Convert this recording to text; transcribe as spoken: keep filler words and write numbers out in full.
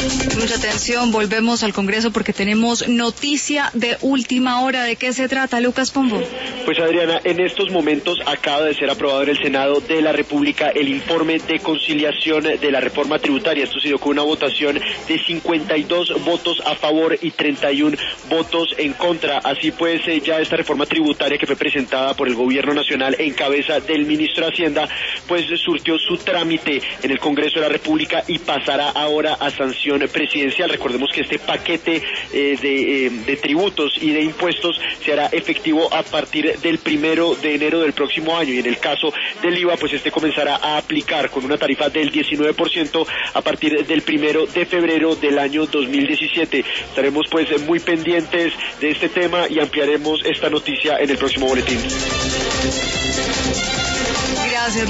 Mucha atención, volvemos al Congreso porque tenemos noticia de última hora. ¿De qué se trata, Lucas Pombo? Pues Adriana, en estos momentos acaba de ser aprobado en el Senado de la República el informe de conciliación de la reforma tributaria. Esto se dio con una votación de cincuenta y dos votos a favor y treinta y uno votos en contra. Así pues, eh, ya esta reforma tributaria que fue presentada por el Gobierno Nacional en cabeza del Ministro de Hacienda, pues surtió su trámite en el Congreso de la República y pasará ahora a sanción presidencial. Recordemos que este paquete eh, de, eh, de tributos y de impuestos se hará efectivo a partir del primero de enero del próximo año, y en el caso del I V A, pues este comenzará a aplicar con una tarifa del diecinueve por ciento a partir del primero de febrero del año dos mil diecisiete. Estaremos pues muy pendientes de este tema y ampliaremos esta noticia en el próximo boletín.